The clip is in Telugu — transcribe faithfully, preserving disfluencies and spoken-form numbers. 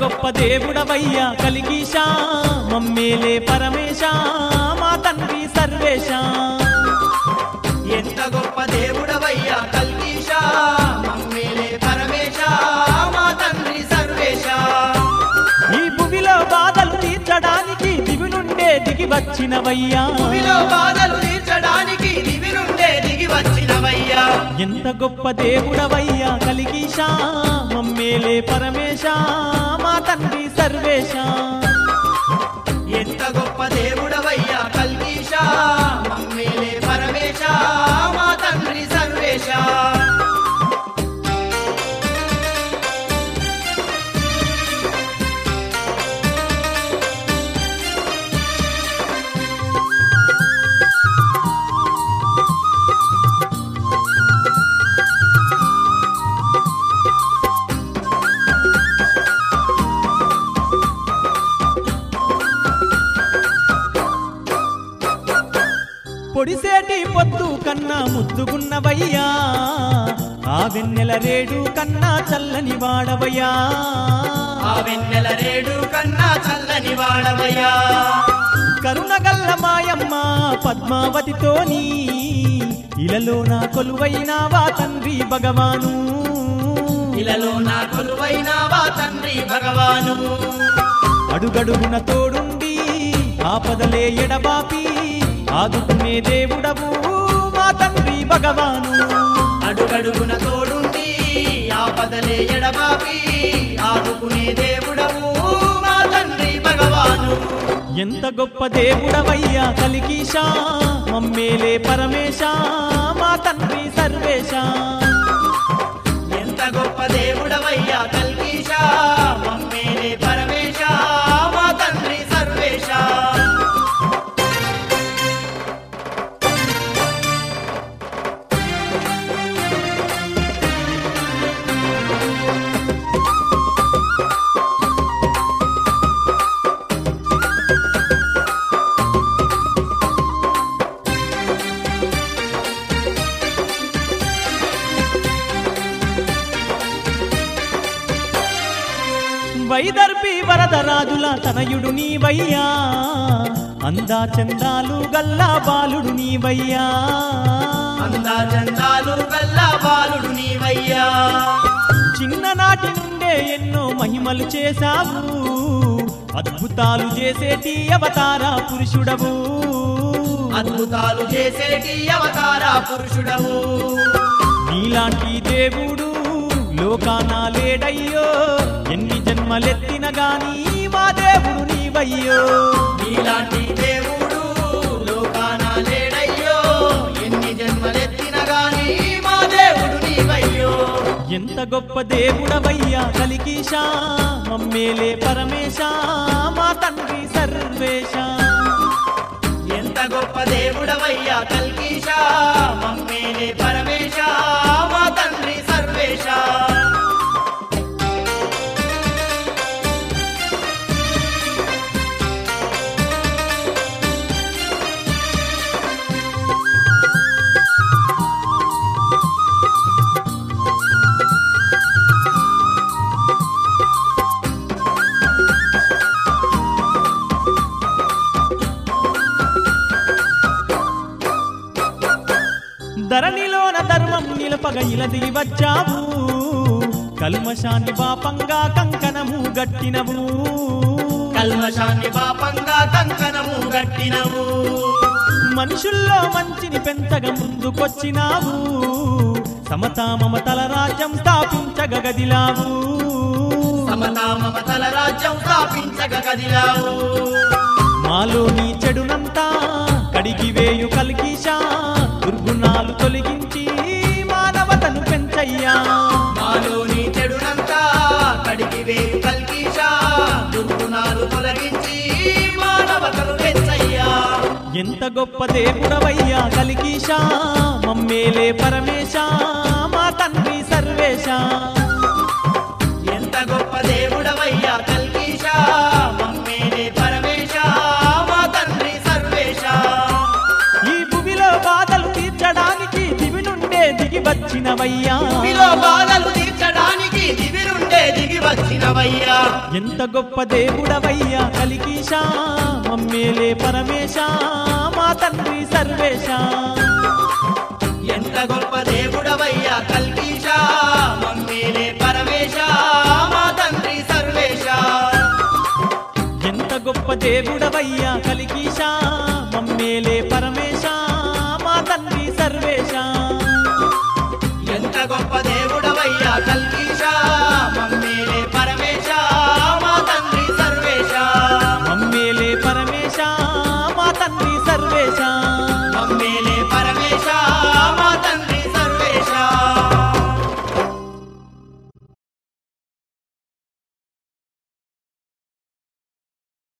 గొప్ప దేవుడవయ్యా కలిగీశా మమ్మేలే పరమేశ మా తండ్రి సర్వేశ ఎంత గొప్ప దేవుడవయ్యా కల్గీశా మమ్మేలే పరమేశ మా తండ్రి సర్వేశ ఈ భూమిలో బాధలు తీర్చడానికి దివి నుండే దిగి వచ్చినవయ్యా భూమిలో బాధలు తీర్చడానికి దివి నుండే దిగి వచ్చినవయ్యా ఎంత గొప్ప దేవుడవయ్యా కలిగీశా మమ్మేలే పరమేశ మా తండ్రి సర్వేశ ఎంత గొప్ప దేవుడవయ్యా కల్గీశా మమ్మేలే పరమేశ మా తండ్రి సర్వేశ పొడిసేటి పొద్దు కన్నా ముద్దుగున్నవయ్యా ఆ వెన్నెల రేడు కన్నా చల్లని వాడవయ్యా ఆ వెన్నెల రేడు కన్నా చల్లని వాడవయ్యా కరుణగల్ల మాయమ్మ పద్మావతితోని ఇలలో నా కొలువైనావా తండ్రి భగవాను ఇలలో నా కొలువైనావా తండ్రి భగవాను అడుగడుగున తోడుండి ఆపదలే ఎడబాపి ఆదుకునే దేవుడవు మా తండ్రి భగవాను అడుగడుగున తోడుండి ఆపదలే ఎడబాపి ఆదుకునే దేవుడవు మా తండ్రి భగవాను ఎంత గొప్ప దేవుడవయ్యా కలిగీశా మమ్మేలే పరమేశ మా తండ్రి సర్వేశ ఎంత గొప్ప దేవుడవయ్యా కల్గీశా మమ్మేలే పరమేశ మా తండ్రి సర్వేశ వైదర్భి వరదరాజుల తనయుడు నీవయ్యా అందా చందాలు గల్లా బాలుడు నీవయ్యా అందా చందాలు గల్లా బాలుడు నీవయ్యా చిన్ననాటి నుండే ఎన్నో మహిమలు చేశావు అద్భుతాలు చేసేటి అవతార పురుషుడవు అద్భుతాలు చేసేటి అవతార పురుషుడవు నీలాంటి దేవుడు లోకాన లేడయ్యో ఎన్ని జన్మలెత్తిన గాని మా దేవుడు నీవయ్యో నీలాంటి దేవుడు లోకాన లేడయ్యో ఎన్ని జన్మలెత్తిన గాని మా దేవుడు నీవయ్యో ఎంత గొప్ప దేవుడవయ్యా కలిగీశా మమ్మేలే పరమేశ మా తండ్రి సర్వేశ ఎంత గొప్ప దేవుడవయ్యా కల్గీశా మమ్మేలే పరమేశ మా తండ్రి సర్వేశ ధరణిలోన ధర్మం నిలపగ ఇలది వచ్చావు కల్మషాన్ని పాపంగా కంకణము గట్టినవు కల్మషాన్ని పాపంగా కంకణము గట్టినవు మనుషుల్లో మంచిని పెంచగ ముందుకొచ్చినావు సమతా మమతల రాజ్యం స్థాపించగ గదిలావు సమతా మమతల రాజ్యం స్థాపించగ గదిలావు మాలో నీ చెడునంతా కడిగివేయు కలిగీశా దుర్గుణాలు తొలగించి మానవతను పెంచయ్యా మాలో నీ చెడునంతా కడిగివేయు కల్గీశా దుర్గుణాలు తొలగించి మానవతను పెంచయ్యా ఎంత గొప్ప దేవుడవయ్యా కలిగీశా మమ్మేలే పరమేశ మా తండ్రి సర్వేశ ఎంత గొప్ప దేవుడవయ్యా కల్గీశా మమ్మేలే పరమేశ మా తండ్రి సర్వేశ ఈ భూమిలో బాధలు తీర్చడానికి దివి నుండే దిగి వచ్చినవయ్యా భూమిలో బాధలు తీర్చడానికి దివి నుండే నుండే దిగి వచ్చినవయ్యా ఎంత గొప్ప దేవుడవయ్యా కలికీశా మమ్మేలే పరమేశ మా తండ్రి సర్వేశ ఎంత గొప్ప దేవుడవయ్యా కల్కీశా మమ్మీలే పరమేశ మా తండ్రి సర్వేశ ఎంత గొప్ప దేవుడవయ్యా కలికీశా మమ్మేలే పరమేశ మా తండ్రి సర్వేశ ఎంత గొప్ప దేవుడవయ్యా కల్కీశా